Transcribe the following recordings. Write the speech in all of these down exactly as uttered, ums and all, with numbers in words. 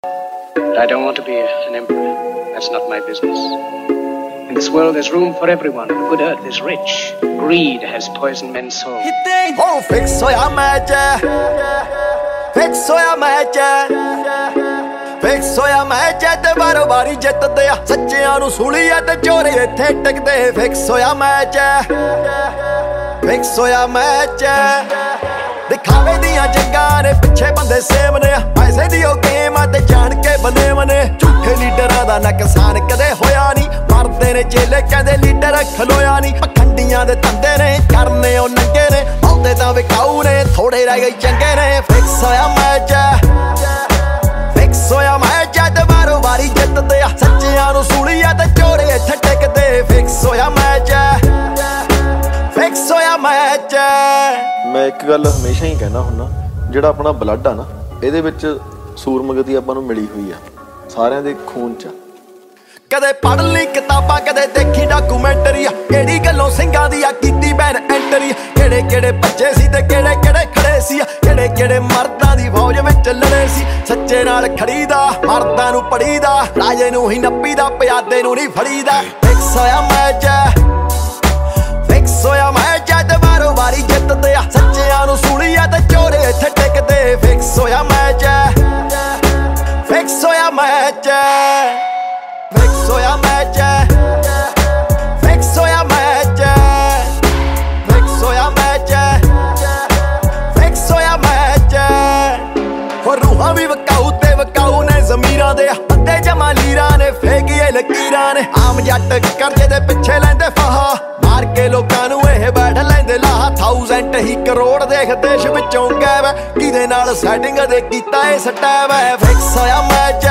But I don't want to be an emperor. That's not my business. In this world there's room for everyone. The good earth is rich. Greed has poisoned men's souls. Oh, fix hoya match, fix hoya match, fix hoya match te ਬਾਰੋ ਬਾਰੀ ਜਿੱਤਦੇ ਆ ਸੱਚਿਆਂ ਨੂੰ ਸੂਲੀਆ ਤੇ ਚੋਰੇ ਇੱਥੇ ਟਿਕਦੇ fix ਹੋਇਆ match fix ਹੋਇਆ ਮੈਚ ਦਿਖਾਵੇ ਦੀਆਂ ਜੰਗਾਂ ਨੇ ਪਿੱਛੇ ਬੰਦੇ ਸੇਮ ਨੇ ਪੈਸੇ ਦੀ ਉਹ ਗੇਮ ਆ ਤੇ ਜਾਣ ਕੇ ਬੰਦੇ ਮਨੇ ਝੂਠੇ ਲੀਡਰਾਂ ਦਾ ਨੁਕਸਾਨ ਕਦੇ ਹੋਇਆ ਨਹੀਂ ਮਰਦੇ ਨੇ ਚੇਲੇ ਕਹਿੰਦੇ ਲੀਡਰ ਖਲੋਇਆ ਨਹੀਂ ਪਖੰਡੀਆਂ ਦੇ ਧੰਦੇ ਨੇ ਕਰਨੇ ਉਹ ਨੰਗੇ ਨੇ ਬਹੁਤੇ ਤਾਂ ਵਿਕਾਊ ਨੇ ਥੋੜੇ ਰਹਿ ਗਏ ਚੰਗੇ ਨੇ ਫਿਕਸ ਹੋਇਆ ਮੈਚ ਫਿਕਸ ਹੋਇਆ ਮੈਚ ਤੇ ਬਾਰੋ ਬਾਰੀ ਜਿੱਤਦੇ ਆ ਸੱਚਿਆਂ ਨੂੰ ਸੂਲੀਆ ਤੇ ਚੋਰੇ ਇੱਥੇ ਟਿਕਦੇ ਫਿਕਸ ਹੋਇਆ ਮੈਚ ਫਿਕਸ ਹੋਇਆ ਮੈਚ ਮੈਂ ਇੱਕ ਗੱਲ ਹਮੇਸ਼ਾ ਹੀ ਕਹਿਣਾ ਹੁੰਦਾ ਜਿਹੜਾ ਆਪਣਾ ਬਲੱਡ ਆ ਨਾ ਇਹਦੇ ਵਿੱਚ ਸੂਰਮਗਤੀ ਆਪਾਂ ਨੂੰ ਮਿਲੀ ਹੋਈ ਆ ਸਾਰਿਆਂ ਦੇ ਖੂਨ 'ਚ ਕਦੇ ਪੜ੍ਹ ਲਈ ਕਿਤਾਬਾਂ ਕਦੇ ਦੇਖੀ ਡਾਕੂਮੈਂਟਰੀ ਆ ਕਿਹੜੀ ਗੱਲੋਂ ਸਿੰਘਾਂ ਦੀ ਆ ਕੀਤੀ ਬੈਨ ਐਂਟਰੀ ਕਿਹੜੇ ਕਿਹੜੇ ਬੱਚੇ ਸੀ ਤੇ ਕਿਹੜੇ ਕਿਹੜੇ ਖੜੇ ਸੀ ਕਿਹੜੇ ਕਿਹੜੇ ਮਰਦਾਂ ਦੀ ਫੌਜ ਵਿੱਚ ਲੜੇ ਸੀ ਸੱਚੇ ਨਾਲ ਖੜੀਦਾ ਮਰਦਾਂ ਨੂੰ ਪੜੀਦਾ ਰਾਜੇ ਨੂੰ ਹੀ ਨੱਪੀਦਾ ਪਿਆਦੇ ਨੂੰ ਨਹੀਂ ਫੜੀਦਾ ਫਿਕਸ ਹੋਇਆ ਮੈਚ ਫਿਕਸ ਹੋਇਆ ਮੈਚ ਤੇ ਬਾਰੋ ਬਾਰੀ ਜਿੱਤਦੇ ਆ ਸੱਚਿਆਂ ਨੂੰ ਸੂਲੀਆ ਤੇ ਚੋਰੇ ਇੱਥੇ ਟਿਕਦੇ ਫਿਕਸ ਹੋਇਆ ਮੈਚ ਫਿਕਸ ਹੋਇਆ ਮੈਚ ਫਿਕਸ ਹੋਇਆ ਮੈਚ ਫਿਕਸ ਹੋਇਆ ਮੈਚ ਫਿਕਸ ਹੋਇਆ ਮੈਚ ਫਿਕਸ ਹੋਇਆ ਮੈਚ ਹੋ ਰੂਹਾਂ ਵੀ ਵਕਾਊ ਤੇ ਵਕਾਊ ਨੇ ਜ਼ਮੀਰਾਂ ਦੇ ਅੱਧੇ ਜਮਾ ਲੀਰਾਂ ਨੇ ਫੇਕੀਏ ਲਕੀਰਾਂ ਨੇ ਆਮ ਜੱਟ ਕਰਜ਼ੇ ਦੇ ਪਿੱਛੇ ਲੈਂਦੇ ਫਾਹਾ ਮਾਰ ਕੇ ਲੋਕਾਂ ਨੂੰ ਇਹ ਬੈਠ ਲੈਂਦੇ ਲਾਹ ਥਾਊਜ਼ੈਂਟ ਹੀ ਕਰੋੜ ਦੇਖ ਦੇਸ਼ ਵਿੱਚੋਂ ਗਾਇਬ ਕਿਹਦੇ ਨਾਲ ਸੈਟਿੰਗ ਦੇ ਕੀਤਾ ਇਹ ਸਟੈਪ ਹੈ ਫਿਕਸ ਹੋਇਆ ਮੈਚ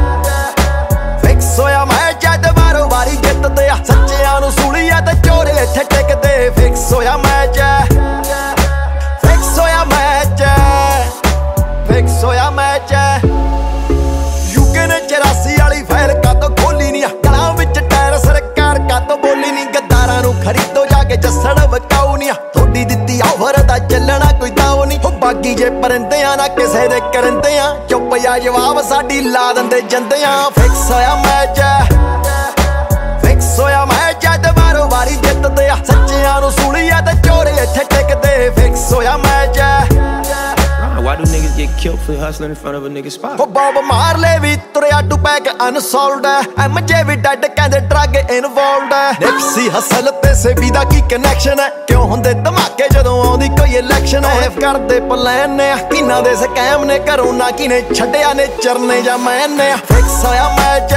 ਫਿਕਸ ਹੋਇਆ ਮੈਚ ਤੇ ਬਾਰੋ ਬਾਰੀ ਜਿੱਤਦੇ ਆ ਸੱਚਿਆਂ ਨੂੰ ਸੂਲੀਆ ਤੇ ਚੋਰੇ ਇੱਥੇ ਟਿਕਦੇ ਫਿਕਸ ਹੋਇਆ ਮੈਚ ਫਿਕਸ ਹੋਇਆ ਮੈਚ ਫਿਕਸ ਹੋਇਆ ਮੈਚ ਯੂਕੇ ਨੇ ਚੁਰਾਸੀ ਵਾਲੀ ਫਾਈਲ ਕਾਤੋਂ ਖੋਲੀ ਨਹੀਂ ਗਲਾਂ ਵਿੱਚ ਟਾਇਰ ਸਰਕਾਰ ਕਾਤੋਂ ਬੋਲੀ ਨਹੀਂ ਗੱਦਾਰਾਂ ਨੂੰ ਖਰੀਦੋ ਜਾ ਕੇ ਜੱਸਣ ਵਕਾਉ ਨਹੀਂ ਥੋੜੀ ਦਿੱਤੀ ਆਫਰ ਦਾ ਚੱਲਣਾ ਕੋਈ ਦਾਉ ਨਹੀਂ ਉਹ ਬਾਗੀ ਜੇ ਪਰਿੰਦਿਆਂ ਨਾ ਕਿਸੇ ਦੇ ਕਰੰਦਿਆਂ ਚੁੱਪ ਜਾ ਜਵਾਬ ਸਾਡੀ ਲਾ ਦਿੰਦੇ ਜੰਦਿਆਂ ਫਿਕਸ ਹੋਇਆ ਮੈਚ ਫਿਕਸ ਹੋਇਆ ਮੈਚ ਤੇ ਬਾਰੋ ਬਾਰੀ ਜਿੱਤਦੇ ਆ ਸੱਚਿਆਂ ਨੂੰ ਸੂਲੀਆ ਤੇ ਚੋਰੇ ਇੱਥੇ ਟਿਕਦੇ ਫਿਕਸ ਹੋਇਆ match Why do niggas get killed for hustling in front of a nigga spot? ਉਹ ਬੌਬ ਮਾਰ ਲੈ ਵੀ ਤੁਰਿਆ Tupac unsolved M J ਵੀ ਡੈਡ ਕਹਿੰਦੇ ਡਰੱਗ ਇਨਵੋਲਵਡ ਨਿਪਸੀ ਹਸਲ ਤੇ ਸੇਬੀ ਦਾ ਕੀ ਕਨੈਕਸ਼ਨ ਹੈ ਕਿਉਂ ਹੁੰਦੇ ਧਮਾਕੇ ਜਦੋਂ ਆਉਂਦੀ ਕੋਈ ਇਲੈਕਸ਼ਨ ਹੈ ਕਰਦੇ ਪਲਾਨ ਨੇ ਕਿਨਾਂ ਦੇ ਸਕੈਮ ਨੇ ਘਰੋਂ ਨਾ ਕਿਨੇ ਛੱਡਿਆ ਨੇ ਚਰਨੇ ਜਾਂ ਮੈਨੇ ਫਿਕਸ ਹੋਇਆ ਮੈਚ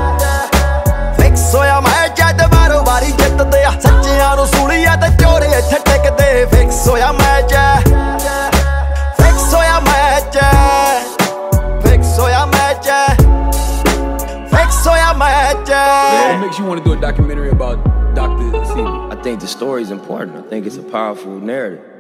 ਫਿਕਸ ਹੋਇਆ ਮੈਚ ਤੇ ਬਾਰੋ ਬਾਰੀ ਜਿੱਤਦੇ ਆ ਸੱਚਿਆਂ ਨੂੰ ਸੂਲੀਆ ਤੇ ਚੋਰੇ ਇੱਥੇ ਟਿਕਦੇ ਫਿਕਸ ਹੋਇਆ ਮੈਚ ਫਿਕਸ ਹੋਇਆ ਮੈਚ ਫਿਕਸ ਹੋਇਆ ਮੈਚ ਫਿਕਸ ਹੋਇਆ match What makes you want to do a documentary about Doctor Sebi? I think the story is important. I think it's a powerful narrative.